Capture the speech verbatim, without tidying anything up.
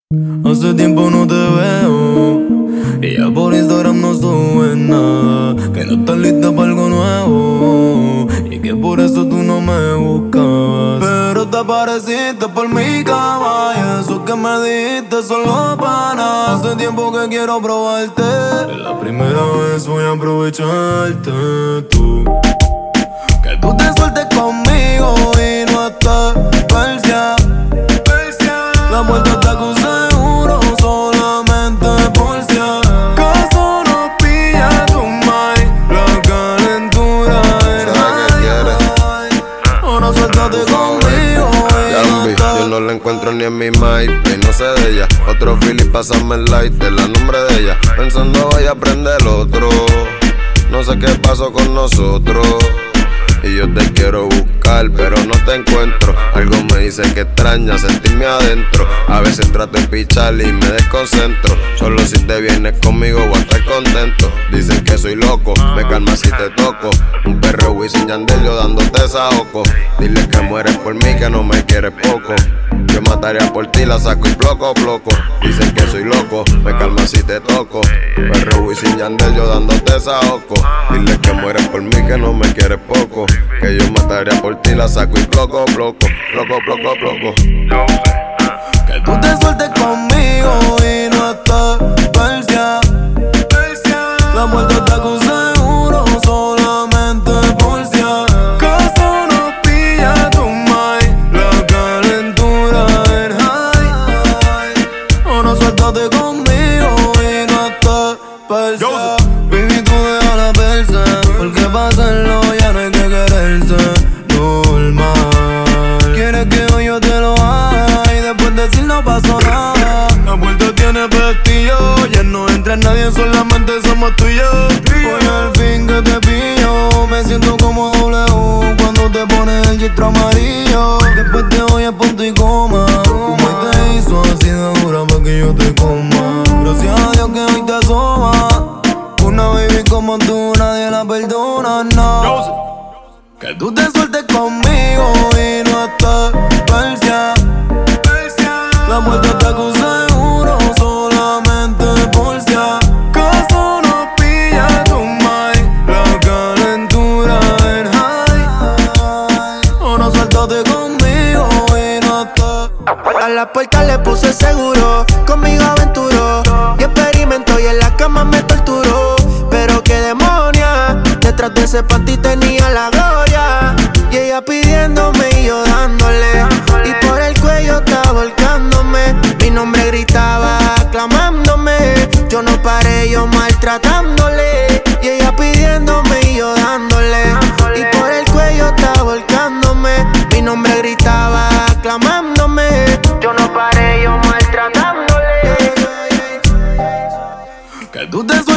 Hace tiempo no te veo y ya por Instagram no subes nada. Que no estás lista para algo nuevo y que por eso tú no me buscabas. Pero te apareciste por mi cama y eso que me dijiste solo para nada. Hace tiempo que quiero probarte, la primera vez voy a aprovecharte tú. Que tú te sueltes conmigo y no estás persia. La vuelta está con seguro, solamente por si acaso nos pilla tu mind. La calentura es high. Ahora suéltate conmigo y no estás. Yo no la encuentro ni en mi MyPay, no sé de ella. Otro Philly, pásame el light, de la nombre de ella. Pensando voy a aprender otro. No sé qué pasó con nosotros. Y yo te quiero buscar, pero no te encuentro. Algo me dice que extraña sentirme adentro. A veces trato de pichar y me desconcentro. Solo si te vienes conmigo voy a estar contento. Dicen que soy loco, me calma si te toco. Un perro Wisin y Yandel yo dándote saoco. Dile que mueres por mí, que no me quieres poco. Yo mataría por ti, la saco y bloco, bloco. Dicen que soy loco, me calma si te toco. Perro Wisin y Yandel yo dándote saoco. Dile que mueres por mí, que no me quieres poco. Que yo mataría por ti, la saco y bloco, bloco. Bloco, bloco, bloco. Que tú te sueltes conmigo y no estás persia. La vuelta está con seguro, solamente por si acaso nos pilla tu mind. La calentura es high. Ahora suéltate conmigo y no estás persia. Baby, tú deja la persa, porque pa' hacerlo ya no hay que quererse. Normal. Quieres que hoy yo te lo haga y después decir no pasó nada. La puerta tiene pestillo, ya no entra nadie, solamente somos tú y yo. Hoy al fin que te pillo, me siento como W cuando te pones el gistro amarillo. Después te voy a punto y coma. Como hoy te hizo así de dura pa' que yo te coma. Gracias a Dios que hoy te asoma. Una baby como tú nadie la perdona, no. Que tú te sueltes conmigo y no estás persia. La vuelta está con seguro, solamente por si acaso nos pilla tu mind. La calentura es high. Ahora suéltate conmigo y no estás. A la puerta le puse seguro, conmigo aventuró y experimento y en la cama me torturó. Pero qué demonia, detrás de ese panty tenía la gloria. Y ella pidiéndome y yo dándole, y por el cuello estaba volcándome. Mi nombre gritaba aclamándome. Yo no paré, yo maltratándole. Y ella pidiéndome y yo dándole, y por el cuello estaba volcándome. Mi nombre gritaba aclamándome. Yo no paré, yo maltratándole. Que tú te